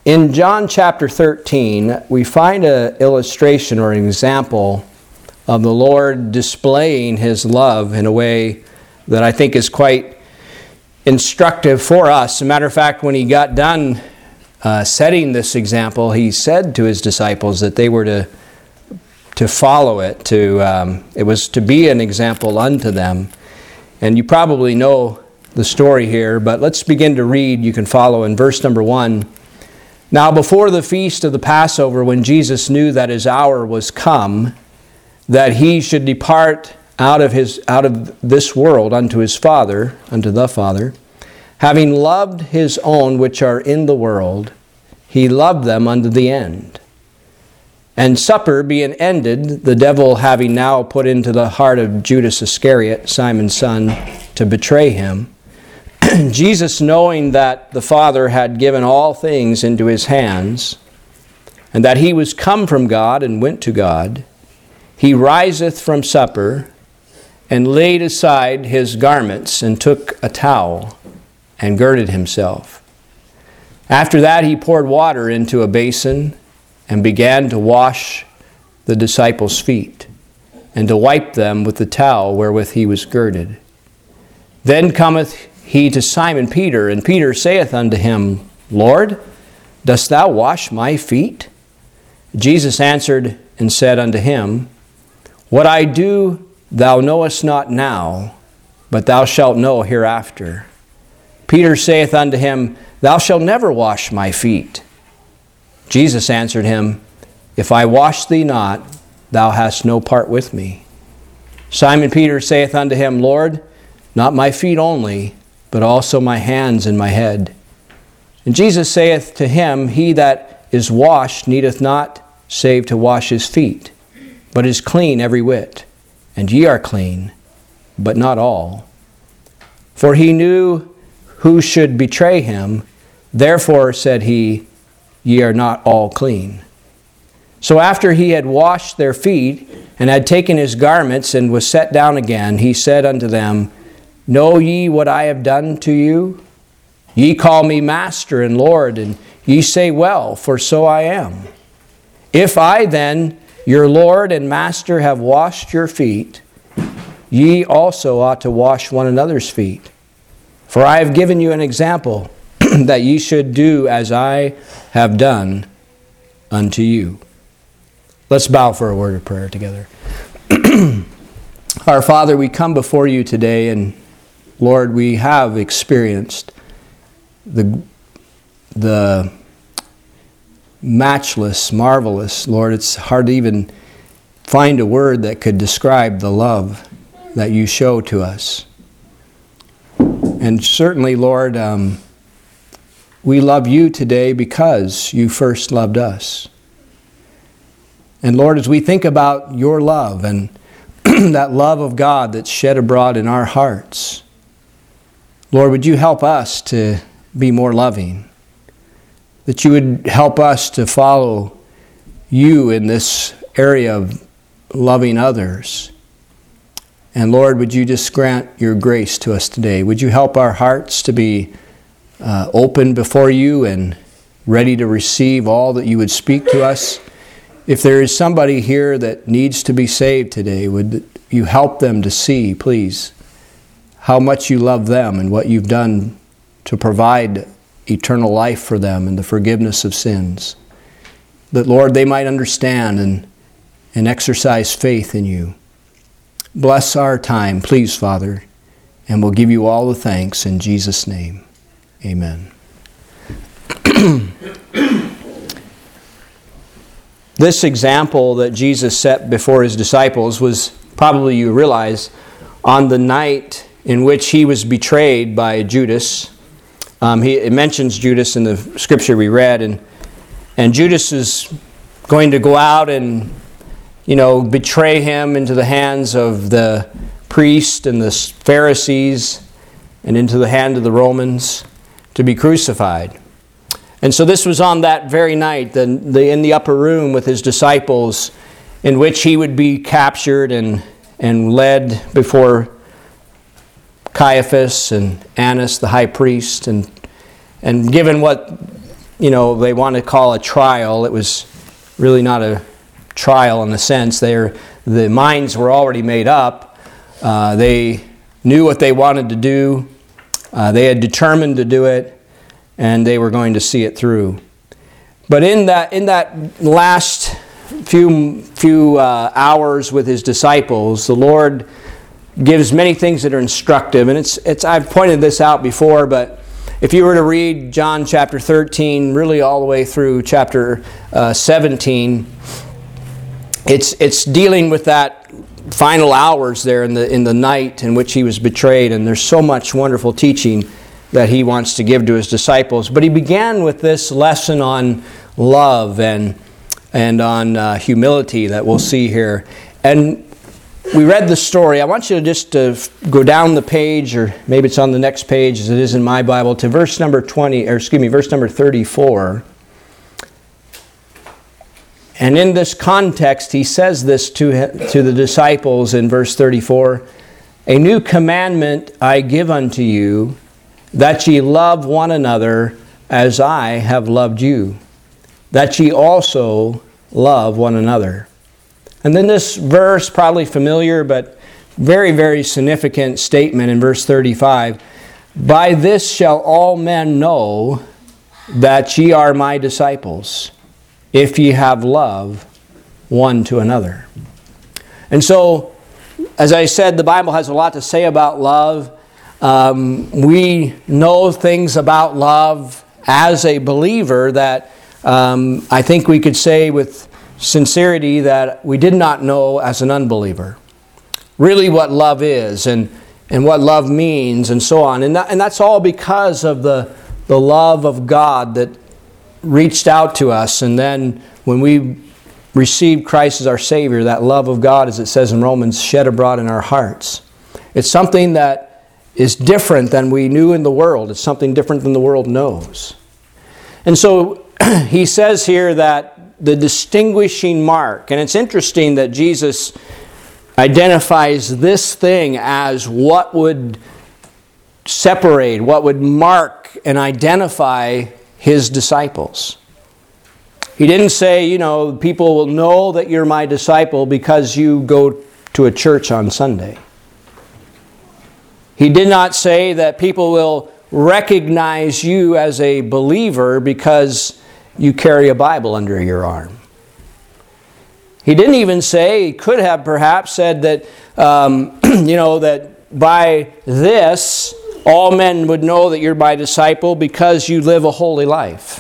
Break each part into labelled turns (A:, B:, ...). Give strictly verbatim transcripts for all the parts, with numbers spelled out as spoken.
A: In John chapter thirteen, we find an illustration or an example of the Lord displaying His love in a way that I think is quite instructive for us. As a matter of fact, when He got done uh, setting this example, He said to His disciples that they were to to follow it. To um, it was to be an example unto them. And you probably know the story here, but let's begin to read. You can follow in verse number one. Now before the feast of the Passover, when Jesus knew that His hour was come, that He should depart out of his out of this world unto His Father, unto the Father, having loved His own which are in the world, He loved them unto the end. And supper being ended, the devil having now put into the heart of Judas Iscariot, Simon's son, to betray Him, Jesus, knowing that the Father had given all things into His hands, and that He was come from God and went to God, He riseth from supper, and laid aside His garments, and took a towel, and girded Himself. After that He poured water into a basin, and began to wash the disciples' feet, and to wipe them with the towel wherewith He was girded. Then cometh He to Simon Peter, and Peter saith unto Him, Lord, dost Thou wash my feet? Jesus answered and said unto him, What I do thou knowest not now, but thou shalt know hereafter. Peter saith unto Him, Thou shalt never wash my feet. Jesus answered him, If I wash thee not, thou hast no part with me. Simon Peter saith unto Him, Lord, not my feet only, but also my hands and my head. And Jesus saith to him, He that is washed needeth not save to wash his feet, but is clean every whit. And ye are clean, but not all. For He knew who should betray Him. Therefore said He, Ye are not all clean. So after He had washed their feet, and had taken His garments, and was set down again, He said unto them, Know ye what I have done to you? Ye call me Master and Lord, and ye say, Well, for so I am. If I then, your Lord and Master, have washed your feet, ye also ought to wash one another's feet. For I have given you an example, that ye should do as I have done unto you. Let's bow for a word of prayer together. Our Father, we come before You today, and Lord, we have experienced the, the matchless, marvelous, Lord, it's hard to even find a word that could describe the love that You show to us. And certainly, Lord, um, we love You today because You first loved us. And Lord, as we think about Your love and that love of God that's shed abroad in our hearts, Lord, would You help us to be more loving? That You would help us to follow You in this area of loving others. And Lord, would You just grant Your grace to us today? Would You help our hearts to be uh, open before You and ready to receive all that You would speak to us? If there is somebody here that needs to be saved today, would You help them to see, please, how much You love them and what You've done to provide eternal life for them and the forgiveness of sins. That, Lord, they might understand and, and exercise faith in You. Bless our time, please, Father, and we'll give You all the thanks in Jesus' name. Amen. This example that Jesus set before His disciples was probably, you realize, on the night in which He was betrayed by Judas. Um, he, it mentions Judas in the scripture we read, and and Judas is going to go out and, you know, betray Him into the hands of the priest and the Pharisees and into the hand of the Romans to be crucified. And so this was on that very night, the, the, in the upper room with His disciples, in which He would be captured and, and led before Caiaphas and Annas, the high priest, and, and given what you know, they want to call a trial. It was really not a trial in the sense. They're, the minds were already made up. Uh, they knew what they wanted to do. Uh, they had determined to do it, and they were going to see it through. But in that in that last few few uh, hours with his disciples, the Lord gives many things that are instructive, and it's it's I've pointed this out before, but if you were to read John chapter thirteen, really all the way through chapter uh, seventeen, it's it's dealing with that final hours there in the in the night in which he was betrayed, and there's so much wonderful teaching that he wants to give to his disciples. But he began with this lesson on love and and on uh, humility that we'll see here. And we read the story. I want you to just uh, go down the page, or maybe it's on the next page as it is in my Bible, to verse number twenty, or excuse me, verse number thirty-four. And in this context, he says this to, to the disciples in verse thirty-four, "A new commandment I give unto you, that ye love one another as I have loved you, that ye also love one another." And then this verse, probably familiar, but very, very significant statement in verse thirty-five, "By this shall all men know that ye are my disciples, if ye have love one to another." And so, as I said, the Bible has a lot to say about love. Um, we know things about love as a believer that um, I think we could say with sincerity that we did not know as an unbeliever. Really what love is and, and what love means and so on. And, that, and that's all because of the, the love of God that reached out to us, and then when we received Christ as our Savior, that love of God, as it says in Romans, shed abroad in our hearts. It's something that is different than we knew in the world. It's something different than the world knows. And so he says here that the distinguishing mark, and it's interesting that Jesus identifies this thing as what would separate, what would mark and identify his disciples. He didn't say, you know, people will know that you're my disciple because you go to a church on Sunday. He did not say that people will recognize you as a believer because you carry a Bible under your arm. He didn't even say, he could have perhaps said that, um, you know, that by this all men would know that you're my disciple because you live a holy life.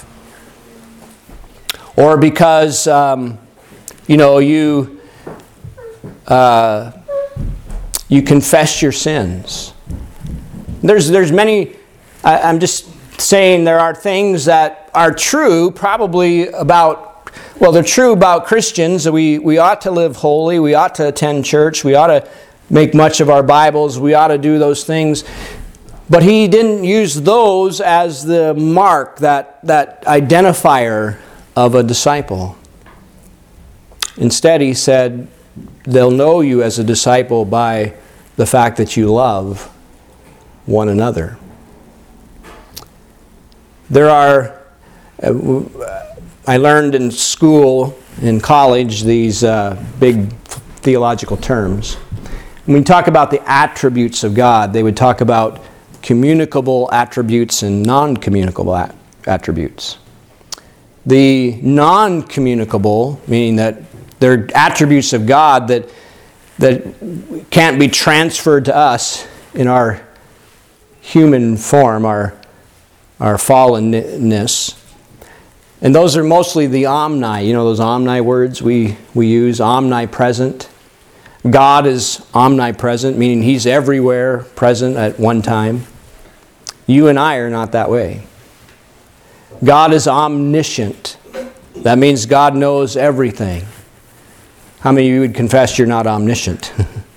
A: Or because, um, you know, you uh, you confess your sins. There's there's many, I, I'm just saying there are things that are true probably about, well, they're true about Christians. We, we ought to live holy. We ought to attend church. We ought to make much of our Bibles. We ought to do those things. But he didn't use those as the mark, that, that identifier of a disciple. Instead, he said, they'll know you as a disciple by the fact that you love one another. There are, uh, I learned in school, in college, these uh, big theological terms. When we talk about the attributes of God, they would talk about communicable attributes and non-communicable at- attributes. The non-communicable, meaning that they're attributes of God that that can't be transferred to us in our human form, our our fallenness. And those are mostly the omni, you know those omni words we, we use, omnipresent. God is omnipresent, meaning He's everywhere present at one time. You and I are not that way. God is omniscient. That means God knows everything. How many of you would confess you're not omniscient?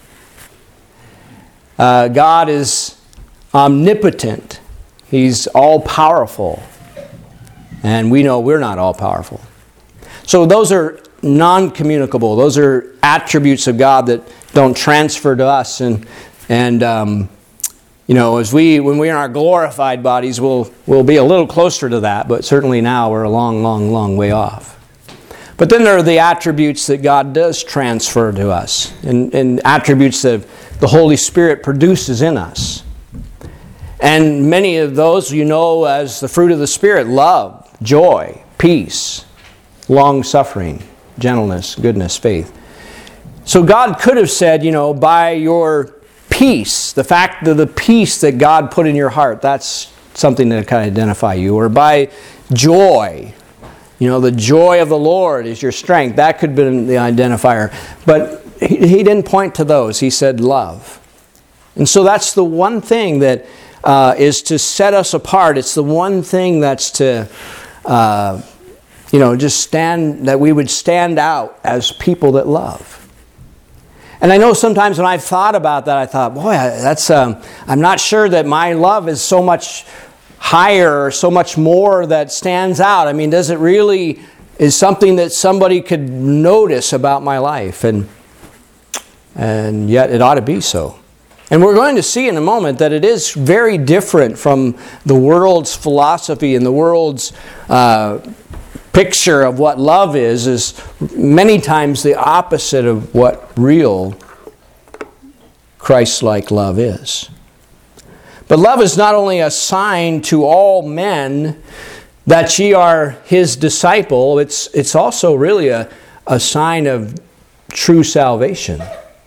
A: uh, God is omnipotent. He's all-powerful. And we know we're not all-powerful. So those are non-communicable. Those are attributes of God that don't transfer to us. And, and um, You know, as we, when we're in our glorified bodies, we'll, we'll be a little closer to that, but certainly now we're a long, long, long way off. But then there are the attributes that God does transfer to us, and, and attributes that the Holy Spirit produces in us. And many of those you know as the fruit of the Spirit: love, joy, peace, long-suffering, gentleness, goodness, faith. So God could have said, you know, by your peace, the fact that the peace that God put in your heart, that's something that can identify you. Or by joy, you know, the joy of the Lord is your strength. That could have been the identifier. But he, he didn't point to those. He said love. And so that's the one thing that uh, is to set us apart. It's the one thing that's to, uh, you know, just stand, that we would stand out as people that love. And I know sometimes when I've thought about that, I thought, boy, that's um, I'm not sure that my love is so much higher or so much more that stands out. I mean, does it really is something that somebody could notice about my life? And and yet it ought to be so. And we're going to see in a moment that it is very different from the world's philosophy and the world's uh, picture of what love is, is many times the opposite of what real Christ-like love is. But love is not only a sign to all men that ye are His disciple, it's, it's also really a, a sign of true salvation.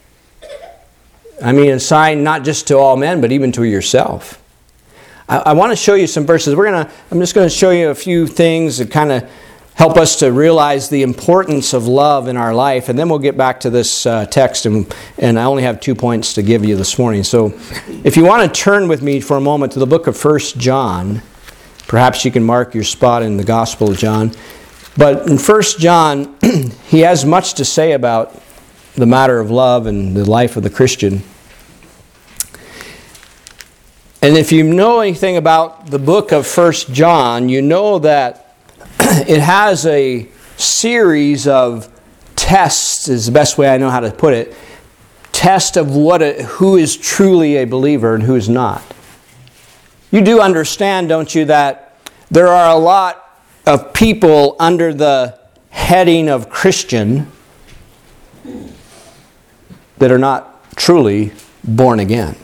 A: I mean, a sign not just to all men, but even to yourself. I, I want to show you some verses. We're gonna. I'm just going to show you a few things that kind of help us to realize the importance of love in our life, and then we'll get back to this uh, text. And, and I only have two points to give you this morning. So, if you want to turn with me for a moment to the book of First John, perhaps you can mark your spot in the Gospel of John. But in First John, he has much to say about the matter of love and the life of the Christian. And if you know anything about the book of First John, you know that it has a series of tests, is the best way I know how to put it. Test of what a, who is truly a believer and who is not. You do understand, don't you, that there are a lot of people under the heading of Christian that are not truly born again.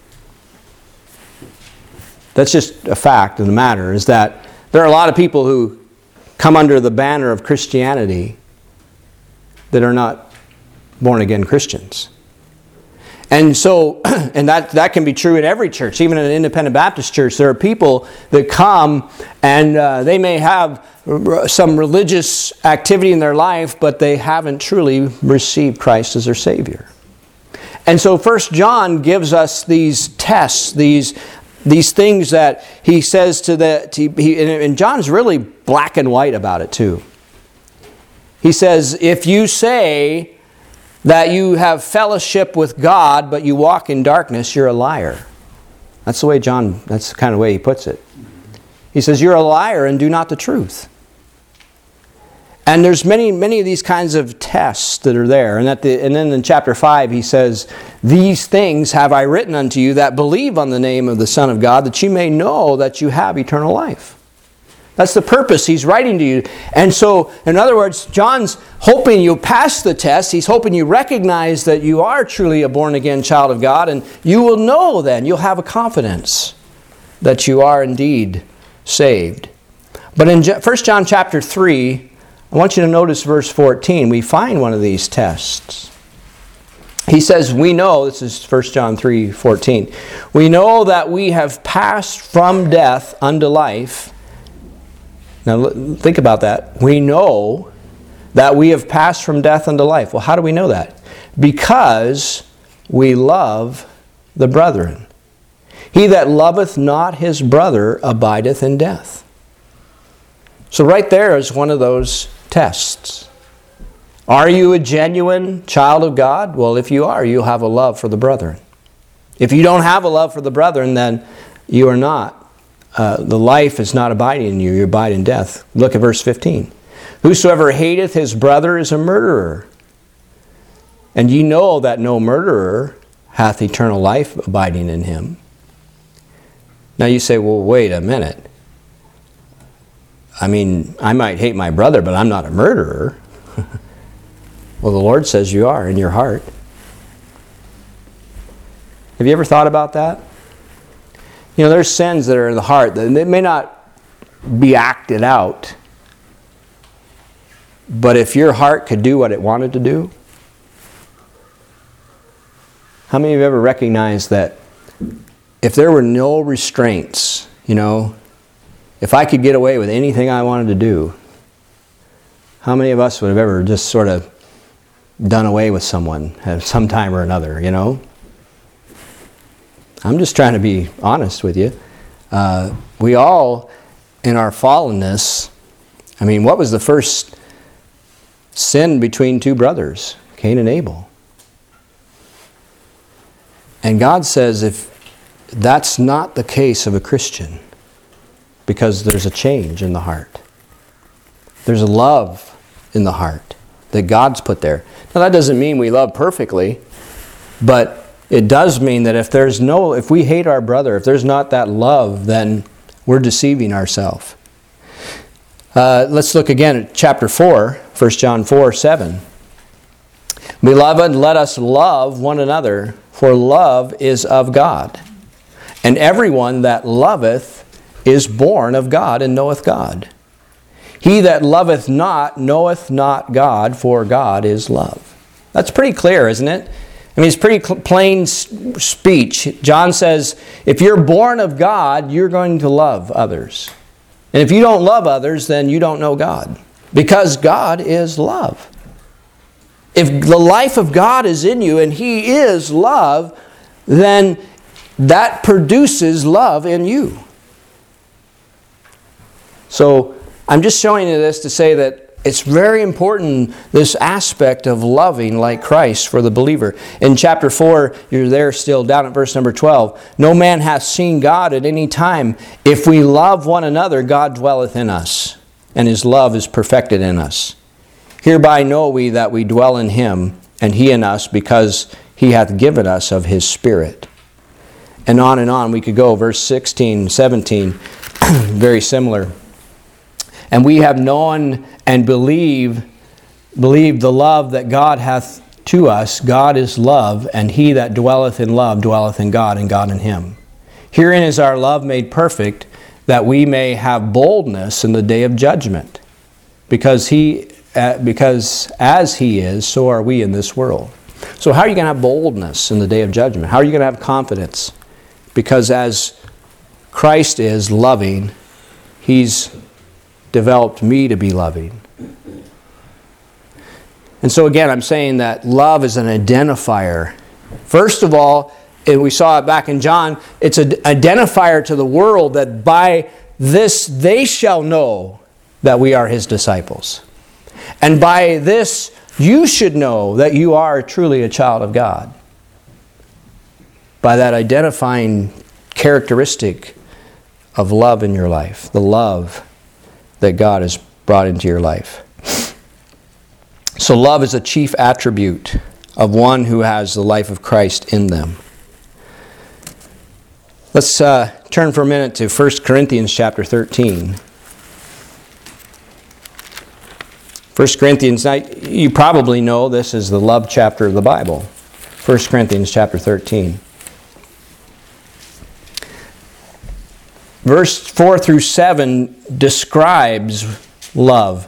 A: That's just a fact of the matter, is that there are a lot of people who come under the banner of Christianity that are not born-again Christians. And so, and that, that can be true in every church, even in an independent Baptist church. There are people that come and uh, they may have some religious activity in their life, but they haven't truly received Christ as their Savior. And so First John gives us these tests, these These things that he says to the... To, he, and John's really black and white about it too. He says, if you say that you have fellowship with God, but you walk in darkness, you're a liar. That's the way John, that's the kind of way he puts it. He says, you're a liar and do not the truth. And there's many, many of these kinds of tests that are there. And, at the, and then in chapter five, he says, these things have I written unto you that believe on the name of the Son of God, that you may know that you have eternal life. That's the purpose he's writing to you. And so, in other words, John's hoping you pass the test. He's hoping you recognize that you are truly a born-again child of God. And you will know then, you'll have a confidence that you are indeed saved. But in First John chapter three, I want you to notice verse fourteen. We find one of these tests. He says, we know, this is First John three fourteen, we know that we have passed from death unto life. Now think about that. We know that we have passed from death unto life. Well, how do we know that? Because we love the brethren. He that loveth not his brother abideth in death. So right there is one of those tests. Are you a genuine child of God? Well, if you are, you'll have a love for the brethren. If you don't have a love for the brethren, then you are not. Uh, the life is not abiding in you. You abide in death. Look at verse fifteen. Whosoever hateth his brother is a murderer. And ye know that no murderer hath eternal life abiding in him. Now you say, well, wait a minute. I mean, I might hate my brother, but I'm not a murderer. Well, the Lord says you are in your heart. Have you ever thought about that? You know, there's sins that are in the heart that they may not be acted out. But if your heart could do what it wanted to do, how many of you have ever recognized that if there were no restraints, you know, if I could get away with anything I wanted to do, how many of us would have ever just sort of done away with someone at some time or another, you know? I'm just trying to be honest with you. Uh, we all, in our fallenness, I mean, what was the first sin between two brothers? Cain and Abel. And God says if that's not the case of a Christian, because there's a change in the heart. There's a love in the heart that God's put there. Now that doesn't mean we love perfectly, but it does mean that if there's no, if we hate our brother, if there's not that love, then we're deceiving ourselves. Uh, let's look again at chapter four, First John four, seven. Beloved, let us love one another, for love is of God. And everyone that loveth is born of God and knoweth God. He that loveth not knoweth not God, for God is love. That's pretty clear, isn't it? I mean, it's pretty cl- plain s- speech. John says, if you're born of God, you're going to love others. And if you don't love others, then you don't know God. Because God is love. If the life of God is in you and He is love, then that produces love in you. So I'm just showing you this to say that it's very important, this aspect of loving like Christ for the believer. In chapter four, you're there still, down at verse number twelve. No man hath seen God at any time. If we love one another, God dwelleth in us, and His love is perfected in us. Hereby know we that we dwell in Him, and He in us, because He hath given us of His Spirit. And on and on we could go. Verse sixteen, seventeen, very similar. And we have known and believe, believe the love that God hath to us. God is love, and he that dwelleth in love dwelleth in God, and God in him. Herein is our love made perfect, that we may have boldness in the day of judgment. Because he, uh, because as he is, so are we in this world. So how are you going to have boldness in the day of judgment? How are you going to have confidence? Because as Christ is loving, he's developed me to be loving. And so again, I'm saying that love is an identifier. First of all, and we saw it back in John, it's an identifier to the world that by this they shall know that we are his disciples. And by this you should know that you are truly a child of God. By that identifying characteristic of love in your life, the love that God has brought into your life. So love is a chief attribute of one who has the life of Christ in them. Let's uh, turn for a minute to First Corinthians chapter thirteen. First Corinthians, now you probably know this is the love chapter of the Bible. First Corinthians chapter thirteen. Verse four through seven describes love.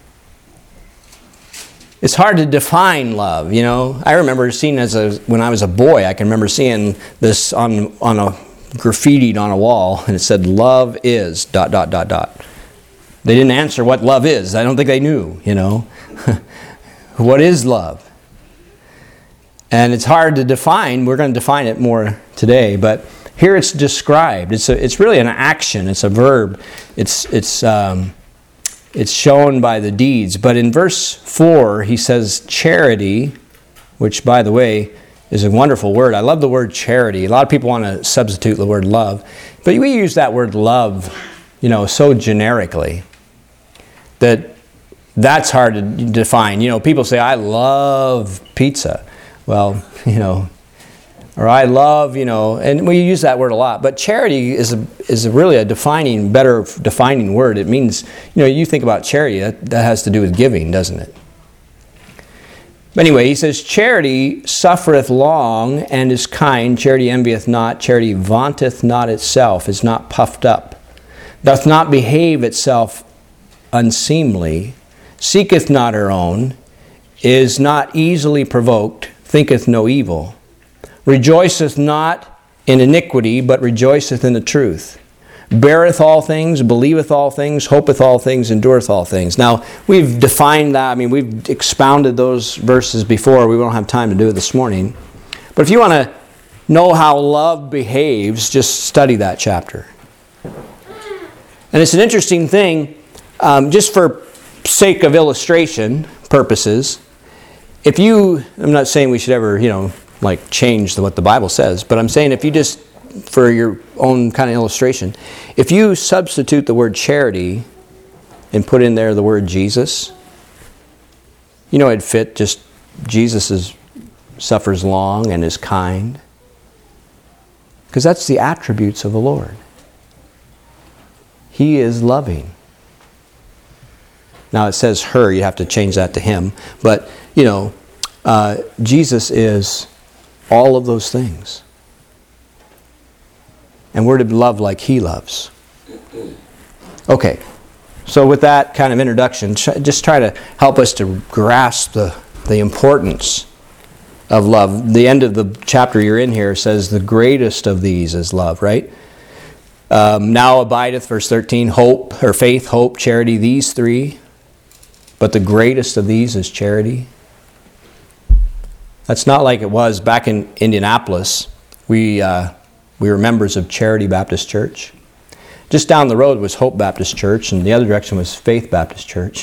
A: It's hard to define love, you know. I remember seeing as a when I was a boy, I can remember seeing this on on a graffitied on a wall, and it said, "Love is dot dot dot dot." They didn't answer what love is. I don't think they knew, you know. What is love? And it's hard to define. We're going to define it more today, but here it's described. It's a, it's really an action. It's a verb. It's it's um, it's shown by the deeds. But in verse four, he says charity, which, by the way, is a wonderful word. I love the word charity. A lot of people want to substitute the word love, but we use that word love, you know, so generically that that's hard to define. You know, people say, "I love pizza." Well, you know, Or I love, you know, and we use that word a lot. But charity is a, is a really a defining, better defining word. It means, you know, you think about charity, that, that has to do with giving, doesn't it? But anyway, he says, charity suffereth long and is kind. Charity envieth not. Charity vaunteth not itself, is not puffed up, doth not behave itself unseemly, seeketh not her own, is not easily provoked, thinketh no evil, rejoiceth not in iniquity, but rejoiceth in the truth, beareth all things, believeth all things, hopeth all things, endureth all things. Now, we've defined that. I mean, we've expounded those verses before. We won't have time to do it this morning. But if you want to know how love behaves, just study that chapter. And it's an interesting thing, um, just for sake of illustration purposes. If you, I'm not saying we should ever, you know, like change the, what the Bible says, but I'm saying if you just, for your own kind of illustration, if you substitute the word charity and put in there the word Jesus, you know, it'd fit just Jesus is, suffers long and is kind. Because that's the attributes of the Lord. He is loving. Now it says her, you have to change that to him. But, you know, uh, Jesus is all of those things. And we're to love like he loves. Okay, so with that kind of introduction, just try to help us to grasp the, the importance of love. The end of the chapter you're in here says the greatest of these is love, right? Um, now abideth, verse thirteen, hope, or faith, hope, charity, these three. But the greatest of these is charity. That's not like it was back in Indianapolis. We uh, we were members of Charity Baptist Church. Just down the road was Hope Baptist Church, and the other direction was Faith Baptist Church.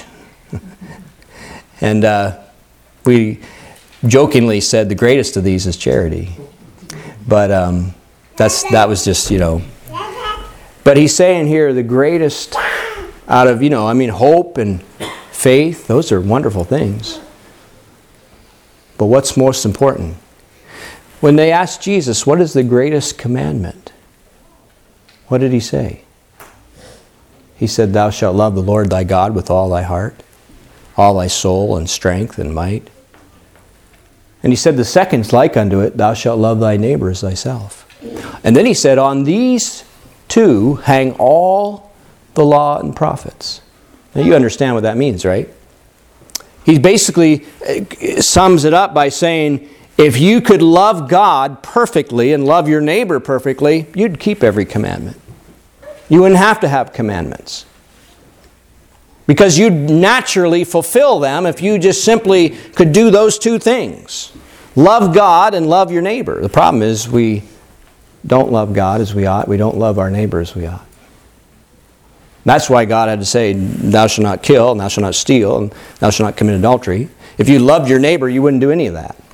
A: and uh, we jokingly said the greatest of these is charity. But um, that's that was just, you know. But he's saying here the greatest out of, you know, I mean, hope and faith, those are wonderful things. But what's most important? When they asked Jesus, what is the greatest commandment? What did he say? He said, thou shalt love the Lord thy God with all thy heart, all thy soul and strength and might. And he said, the second's like unto it, thou shalt love thy neighbor as thyself. And then he said, on these two hang all the law and prophets. Now you understand what that means, right? He basically sums it up by saying, if you could love God perfectly and love your neighbor perfectly, you'd keep every commandment. You wouldn't have to have commandments. Because you'd naturally fulfill them if you just simply could do those two things. Love God and love your neighbor. The problem is we don't love God as we ought. We don't love our neighbor as we ought. That's why God had to say, thou shalt not kill, and thou shalt not steal, and thou shalt not commit adultery. If you loved your neighbor, you wouldn't do any of that.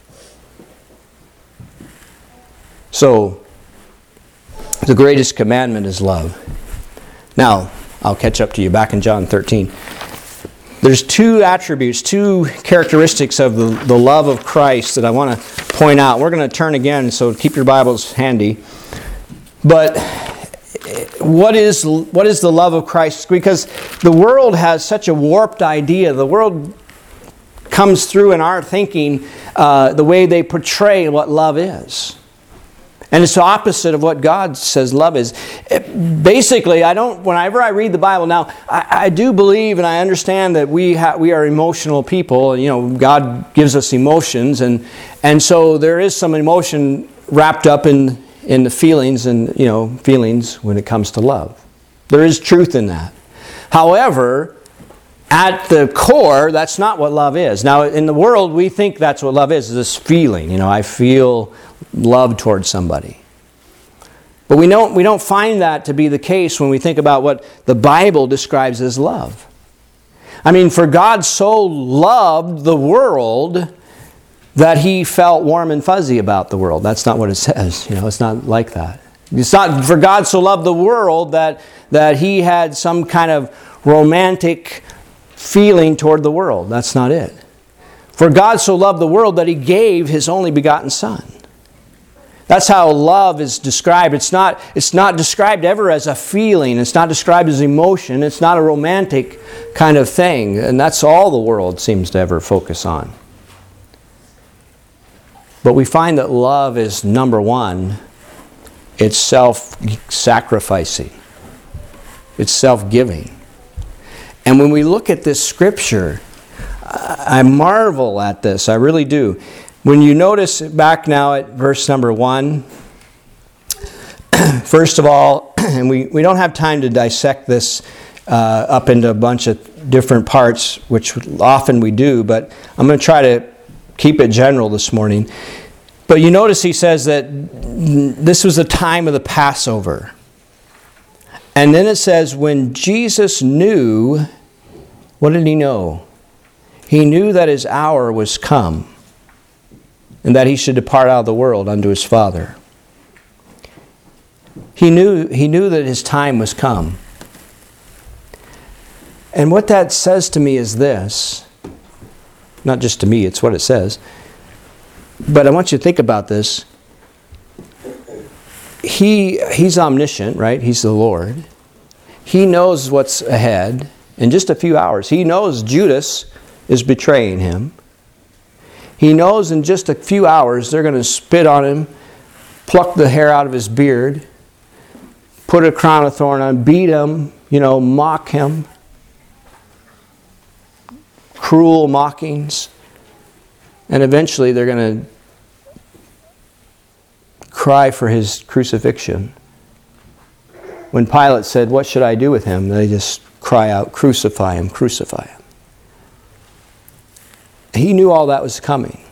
A: So, the greatest commandment is love. Now, I'll catch up to you back in John thirteen. There's two attributes, two characteristics of the, the love of Christ that I want to point out. We're going to turn again, so keep your Bibles handy. But what is what is the love of Christ? Because the world has such a warped idea. The world comes through in our thinking uh, the way they portray what love is. And it's the opposite of what God says love is. It, basically, I don't. Whenever I read the Bible now, I, I do believe and I understand that we ha, we are emotional people. You know, God gives us emotions, and and so there is some emotion wrapped up in in the feelings and you know feelings when it comes to love. There is truth in that. However, at the core, that's not what love is. Now, in the world, we think that's what love is, is this feeling. You know, I feel love towards somebody. But we don't, we don't find that to be the case when we think about what the Bible describes as love. I mean, for God so loved the world that he felt warm and fuzzy about the world. That's not what it says. You know, it's not like that. It's not for God so loved the world that, that he had some kind of romantic feeling toward the world. That's not it. For God so loved the world that he gave his only begotten Son. That's how love is described. It's not, it's not described ever as a feeling. It's not described as emotion. It's not a romantic kind of thing. And that's all the world seems to ever focus on. But we find that love is, number one, it's self-sacrificing. It's self-giving. And when we look at this scripture, I marvel at this. I really do. When you notice back now at verse number one, first of all, and we, we don't have time to dissect this uh, up into a bunch of different parts, which often we do, but I'm going to try to keep it general this morning. But you notice he says that this was the time of the Passover. And then it says, when Jesus knew, what did he know? He knew that his hour was come, and that he should depart out of the world unto his Father. He knew, he knew that his time was come. And what that says to me is this. Not just to me, it's what it says. But I want you to think about this. He, he's omniscient, right? He's the Lord. He knows what's ahead in just a few hours. He knows Judas is betraying him. He knows in just a few hours they're going to spit on him, pluck the hair out of his beard, put a crown of thorn on him, beat him, you know, mock him. Cruel mockings. And eventually they're going to cry for his crucifixion. When Pilate said, what should I do with him? They just cry out, crucify him, crucify him. He knew all that was coming.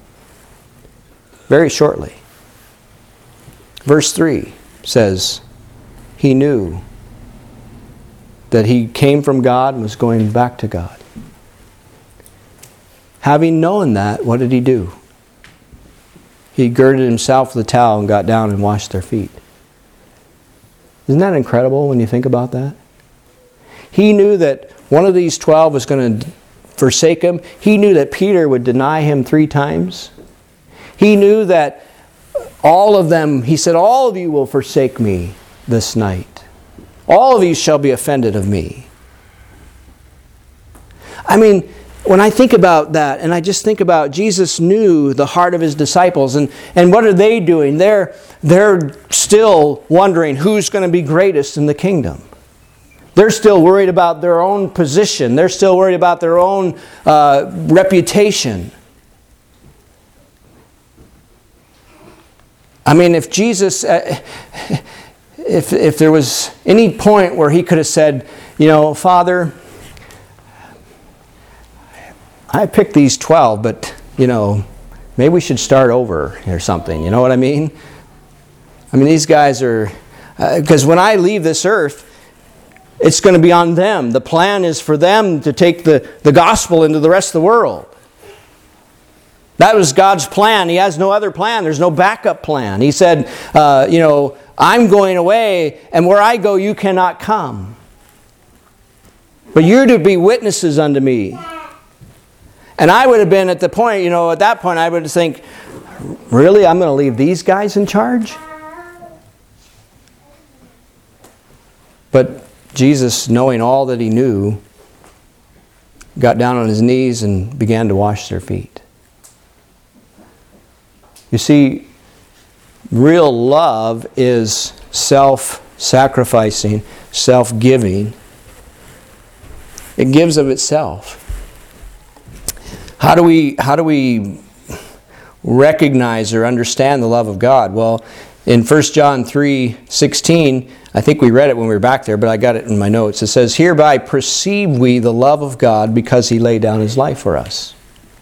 A: Very shortly. Verse three says, he knew that he came from God and was going back to God. Having known that, what did he do? He girded himself with a towel and got down and washed their feet. Isn't that incredible when you think about that? He knew that one of these twelve was going to forsake him. He knew that Peter would deny him three times. He knew that all of them, he said, all of you will forsake me this night. All of you shall be offended of me. I mean, when I think about that, and I just think about Jesus knew the heart of his disciples, and, and what are they doing? They're, they're still wondering who's going to be greatest in the kingdom. They're still worried about their own position. They're still worried about their own uh, reputation. I mean, if Jesus, uh, if, if there was any point where he could have said, you know, Father, I picked these twelve, but, you know, maybe we should start over or something. You know what I mean? I mean, these guys are, because uh, when I leave this earth, it's going to be on them. The plan is for them to take the, the gospel into the rest of the world. That was God's plan. He has no other plan. There's no backup plan. He said, uh, you know, I'm going away, and where I go, you cannot come. But you're to be witnesses unto me. And I would have been at the point, you know, at that point, I would think, really, I'm going to leave these guys in charge? But Jesus, knowing all that he knew, got down on his knees and began to wash their feet. You see, real love is self-sacrificing, self-giving. It gives of itself. How do we, how do we recognize or understand the love of God? Well, in First John three sixteen, I think we read it when we were back there, but I got it in my notes. It says, hereby perceive we the love of God because he laid down his life for us.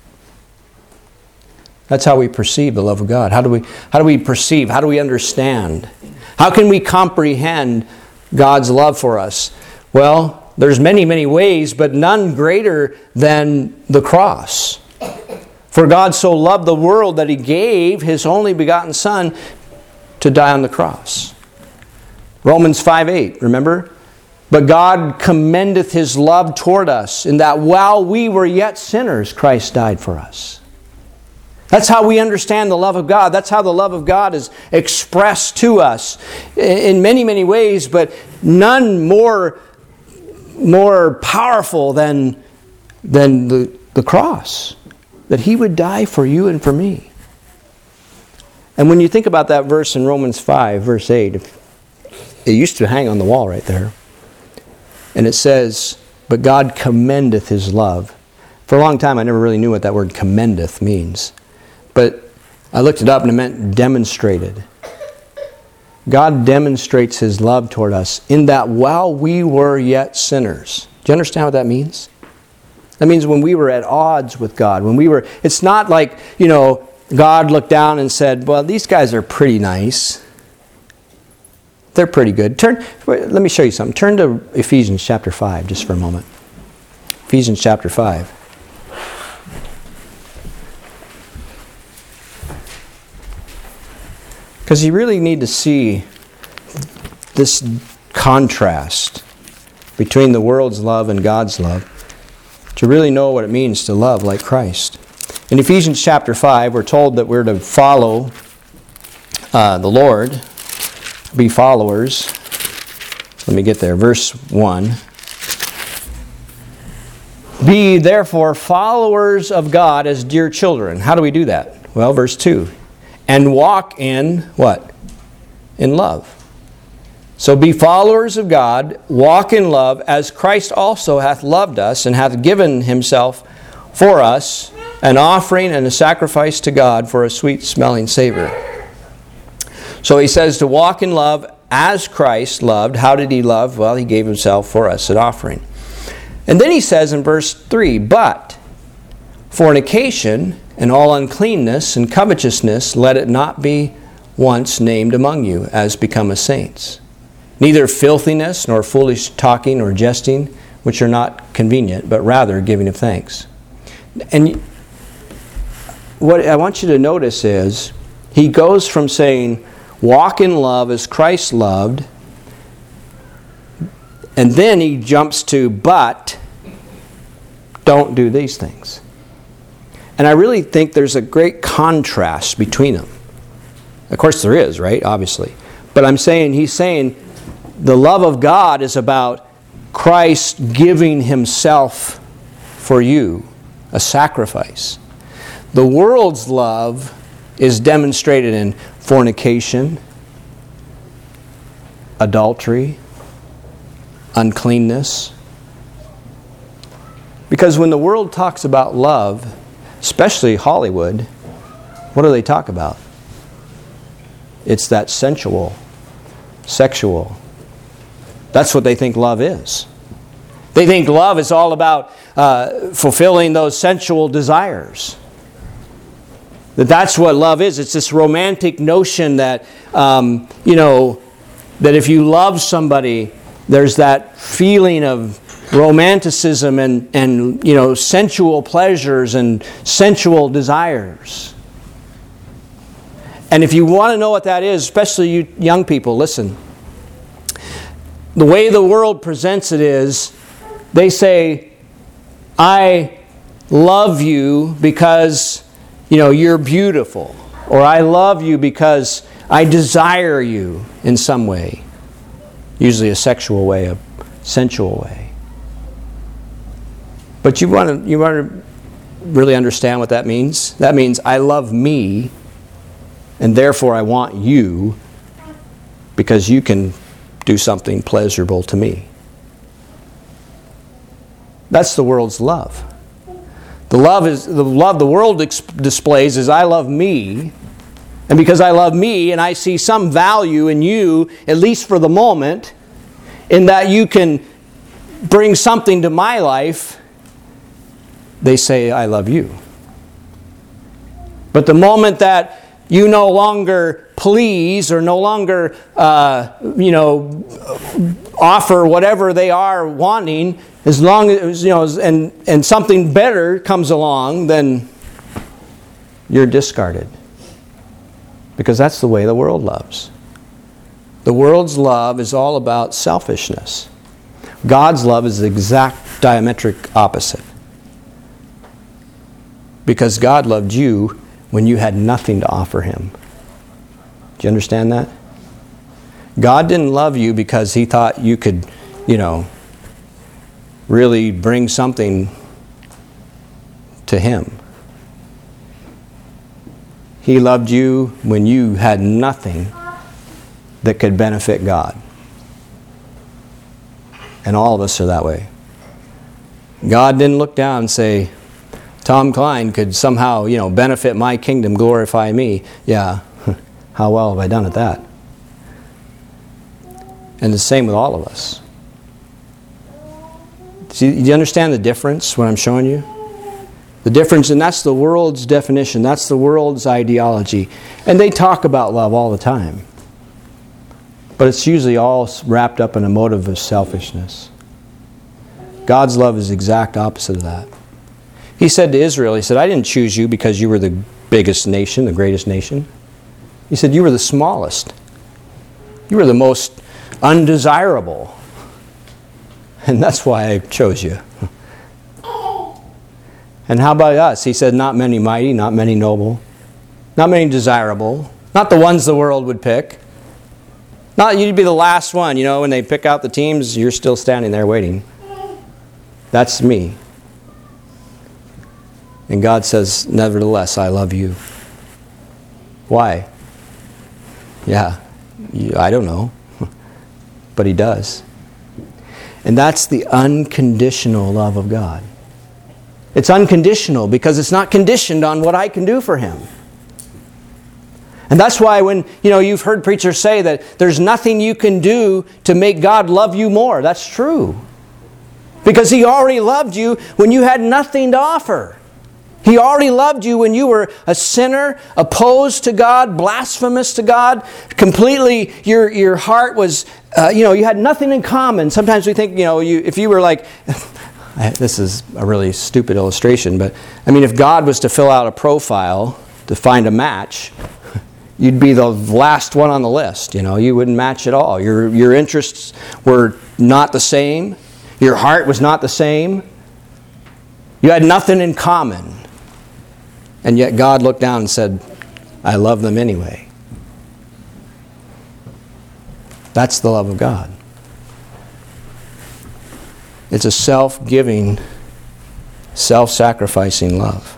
A: That's how we perceive the love of God. How do we, how do we perceive? How do we understand? How can we comprehend God's love for us? Well, there's many, many ways, but none greater than the cross. For God so loved the world that he gave his only begotten Son to die on the cross. Romans five eight, remember? But God commendeth his love toward us, in that while we were yet sinners, Christ died for us. That's how we understand the love of God. That's how the love of God is expressed to us in many, many ways, but none more, more powerful than, than the, the cross. That He would die for you and for me. And when you think about that verse in Romans five, verse eight, it used to hang on the wall right there. And it says, but God commendeth His love. For a long time I never really knew what that word commendeth means. But I looked it up and it meant demonstrated. God demonstrates His love toward us in that while we were yet sinners. Do you understand what that means? That means when we were at odds with God, when we were, it's not like, you know, God looked down and said, well, these guys are pretty nice. They're pretty good. Turn, let me show you something. Turn to Ephesians chapter five just for a moment. Ephesians chapter five. Because you really need to see this contrast between the world's love and God's love to really know what it means to love like Christ. In Ephesians chapter five, we're told that we're to follow uh, the Lord, be followers. Let me get there. Verse one. Be therefore followers of God as dear children. How do we do that? Well, verse two. And walk in what? In love. So be followers of God, walk in love, as Christ also hath loved us, and hath given Himself for us, an offering and a sacrifice to God for a sweet-smelling savor. So he says to walk in love as Christ loved. How did He love? Well, He gave Himself for us, an offering. And then he says in verse three, but fornication and all uncleanness and covetousness, let it not be once named among you as becometh saints. Neither filthiness, nor foolish talking, nor jesting, which are not convenient, but rather giving of thanks. And what I want you to notice is, he goes from saying, walk in love as Christ loved, and then he jumps to, but don't do these things. And I really think there's a great contrast between them. Of course there is, right? Obviously. But I'm saying, he's saying the love of God is about Christ giving Himself for you, a sacrifice. The world's love is demonstrated in fornication, adultery, uncleanness. Because when the world talks about love, especially Hollywood, what do they talk about? It's that sensual, sexual. That's what they think love is. They think love is all about uh, fulfilling those sensual desires. That that's what love is. It's this romantic notion that, um, you know, that if you love somebody, there's that feeling of romanticism and, and you know, sensual pleasures and sensual desires. And if you want to know what that is, especially you young people, listen. The way the world presents it is, they say, I love you because, you know, you're beautiful. Or I love you because I desire you in some way. Usually a sexual way, a sensual way. But you want to you want to really understand what that means? That means I love me, and therefore I want you because you can do something pleasurable to me. That's the world's love. The love is the love the world ex- displays is I love me, and because I love me and I see some value in you, at least for the moment, in that you can bring something to my life, they say, I love you. But the moment that you no longer please or no longer, uh, you know, offer whatever they are wanting, as long as, you know, and, and something better comes along, then you're discarded. Because that's the way the world loves. The world's love is all about selfishness. God's love is the exact diametric opposite. Because God loved you when you had nothing to offer him. Do you understand that? God didn't love you because he thought you could, you know, really bring something to him. He loved you when you had nothing that could benefit God. And all of us are that way. God didn't look down and say, Tom Klein could somehow, you know, benefit my kingdom, glorify me. Yeah, how well have I done at that? And the same with all of us. See, do you understand the difference, what I'm showing you? The difference, and that's the world's definition. That's the world's ideology. And they talk about love all the time. But it's usually all wrapped up in a motive of selfishness. God's love is the exact opposite of that. He said to Israel, he said, I didn't choose you because you were the biggest nation, the greatest nation. He said, you were the smallest. You were the most undesirable. And that's why I chose you. And how about us? He said, not many mighty, not many noble, not many desirable, not the ones the world would pick. Not you'd be the last one, you know, when they pick out the teams, you're still standing there waiting. That's me. And God says, nevertheless, I love you. Why? Yeah, I don't know. But he does. And that's the unconditional love of God. It's unconditional because it's not conditioned on what I can do for him. And that's why when, you know, you've heard preachers say that there's nothing you can do to make God love you more. That's true. Because he already loved you when you had nothing to offer. He already loved you when you were a sinner, opposed to God, blasphemous to God, completely, your your heart was, uh, you know, you had nothing in common. Sometimes we think, you know, you if you were like, this is a really stupid illustration, but I mean, if God was to fill out a profile to find a match, you'd be the last one on the list. You know, you wouldn't match at all. Your your interests were not the same. Your heart was not the same. You had nothing in common. And yet God looked down and said, I love them anyway. That's the love of God. It's a self-giving, self-sacrificing love.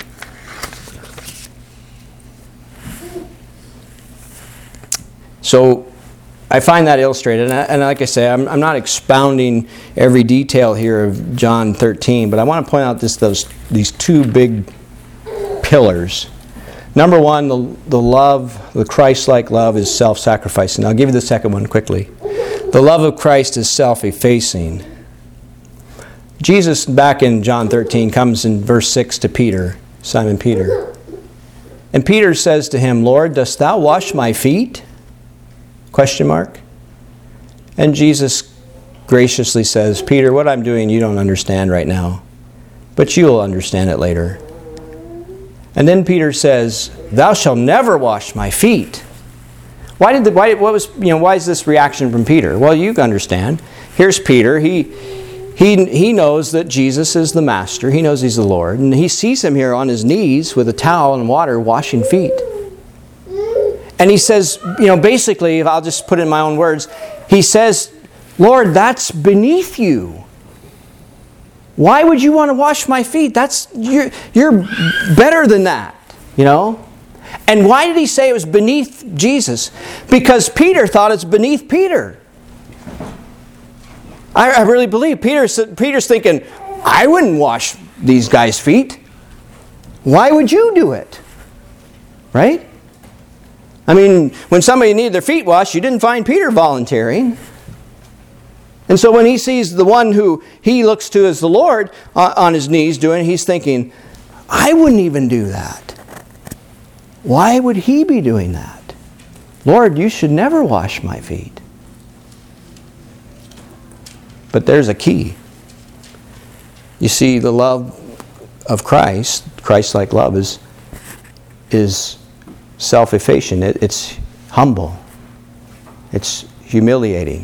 A: So I find that illustrated, and, I, and like I say, I'm, I'm not expounding every detail here of John thirteen, but I want to point out this, those, these two big pillars. Number one, the, the love, the Christ-like love is self-sacrificing. I'll give you the second one quickly. The love of Christ is self-effacing. Jesus, back in John thirteen, comes in verse six to Peter, Simon Peter. And Peter says to him, Lord, dost thou wash my feet? Question mark. And Jesus graciously says, Peter, what I'm doing you don't understand right now, but you'll understand it later. And then Peter says, thou shalt never wash my feet. Why did the why what was you know why is this reaction from Peter? Well, you understand. Here's Peter. He he he knows that Jesus is the master. He knows he's the Lord, and he sees him here on his knees with a towel and water washing feet. And he says, you know, basically, if I'll just put it in my own words, he says, Lord, that's beneath you. Why would you want to wash my feet? That's you're, you're better than that, you know? And why did he say it was beneath Jesus? Because Peter thought it's beneath Peter. I, I really believe Peter's, Peter's thinking, I wouldn't wash these guys' feet. Why would you do it? Right? I mean, when somebody needed their feet washed, you didn't find Peter volunteering. And so when he sees the one who he looks to as the Lord on his knees doing it, he's thinking, I wouldn't even do that. Why would he be doing that? Lord, you should never wash my feet. But there's a key. You see, the love of Christ, Christ-like love, is, is self-effacing. It, it's humble. It's humiliating.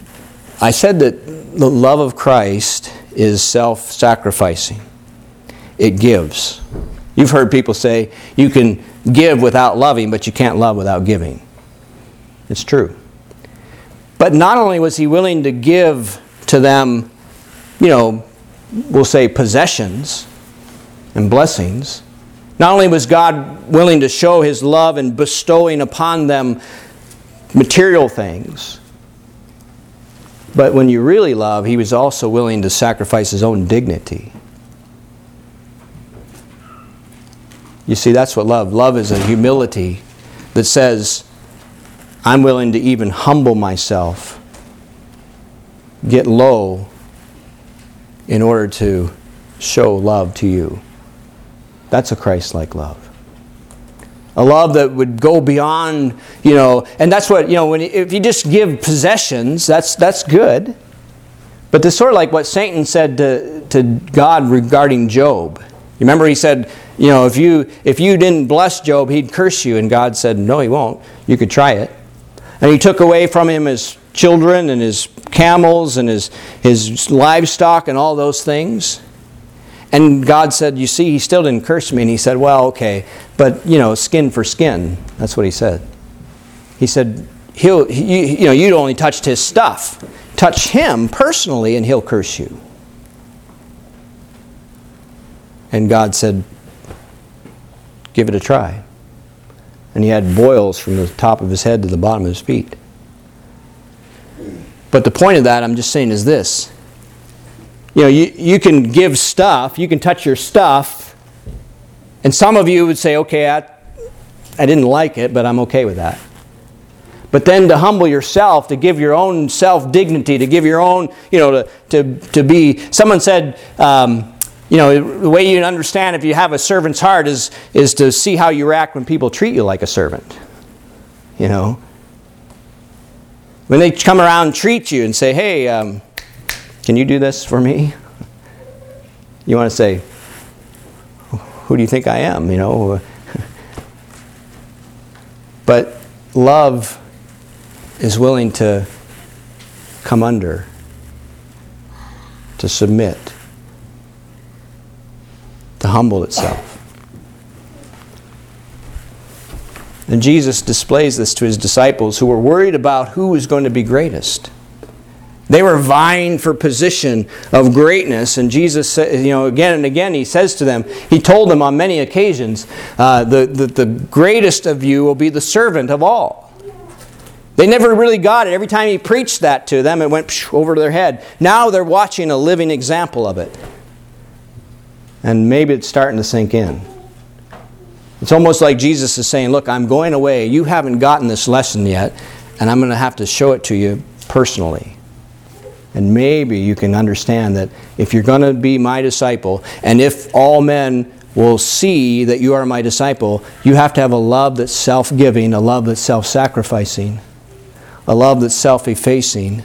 A: I said that the love of Christ is self-sacrificing. it gives. You've heard people say, you can give without loving, but you can't love without giving. It's true. But not only was he willing to give to them, you know, we'll say possessions and blessings, not only was God willing to show his love and bestowing upon them material things, but when you really love, he was also willing to sacrifice his own dignity. You see, that's what love. Love is a humility that says, I'm willing to even humble myself, get low, in order to show love to you. That's a Christ-like love. A love that would go beyond, you know, and that's what, you know, when if you just give possessions, that's that's good. But it's sort of like what Satan said to, to God regarding Job. You remember he said, you know, if you if you didn't bless Job, he'd curse you. And God said, no, he won't. You could try it. And he took away from him his children and his camels and his, his livestock and all those things. And God said, you see, he still didn't curse me. And he said, well, okay, but, you know, skin for skin. That's what he said. He said, he'll, he, you know, you'd only touched his stuff. Touch him personally and he'll curse you. And God said, give it a try. And he had boils from the top of his head to the bottom of his feet. But the point of that, I'm just saying, is this. You know, you, you can give stuff, you can touch your stuff, and some of you would say, okay, I, I didn't like it, but I'm okay with that. But then to humble yourself, to give your own self-dignity, to give your own, you know, to, to, to be, someone said, um, you know, the way you understand if you have a servant's heart is, is to see how you react when people treat you like a servant. You know. When they come around and treat you and say, hey, um, can you do this for me? You want to say, who do you think I am? You know. But love is willing to come under, to submit, to humble itself. And Jesus displays this to his disciples who were worried about who was going to be greatest. They were vying for position of greatness, and Jesus said, you know, again and again he says to them, he told them on many occasions, uh, the, the, the greatest of you will be the servant of all. They never really got it. Every time he preached that to them, it went psh, over their head. Now they're watching a living example of it. And maybe it's starting to sink in. It's almost like Jesus is saying, look, I'm going away. You haven't gotten this lesson yet, and I'm going to have to show it to you personally. And maybe you can understand that if you're going to be my disciple, and if all men will see that you are my disciple, you have to have a love that's self-giving, a love that's self-sacrificing, a love that's self-effacing.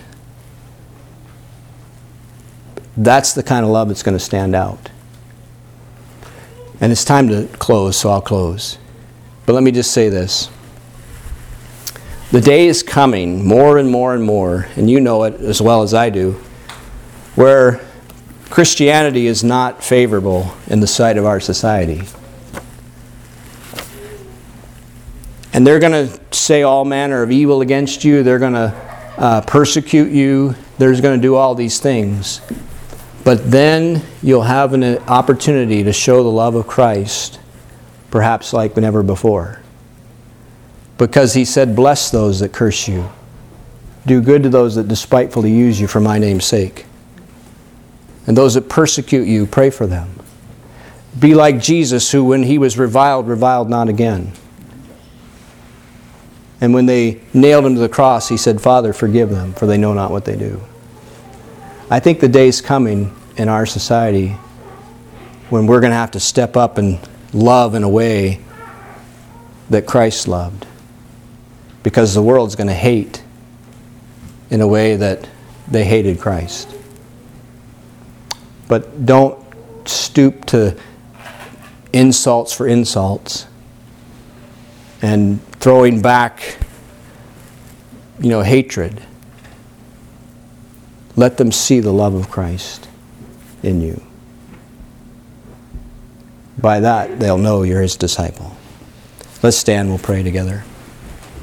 A: That's the kind of love that's going to stand out. And it's time to close, so I'll close. But let me just say this. The day is coming more and more and more, and you know it as well as I do, where Christianity is not favorable in the sight of our society. And they're going to say all manner of evil against you. They're going to uh, persecute you. They're going to do all these things. But then you'll have an opportunity to show the love of Christ, perhaps like never before. Because he said, bless those that curse you. Do good to those that despitefully use you for my name's sake. And those that persecute you, pray for them. Be like Jesus, who when he was reviled, reviled not again. And when they nailed him to the cross, he said, Father, forgive them, for they know not what they do. I think the day's coming in our society when we're going to have to step up and love in a way that Christ loved. Because the world's going to hate in a way that they hated Christ. But don't stoop to insults for insults and throwing back, you know, hatred. Let them see the love of Christ in you. By that, they'll know you're his disciple. Let's stand, we'll pray together.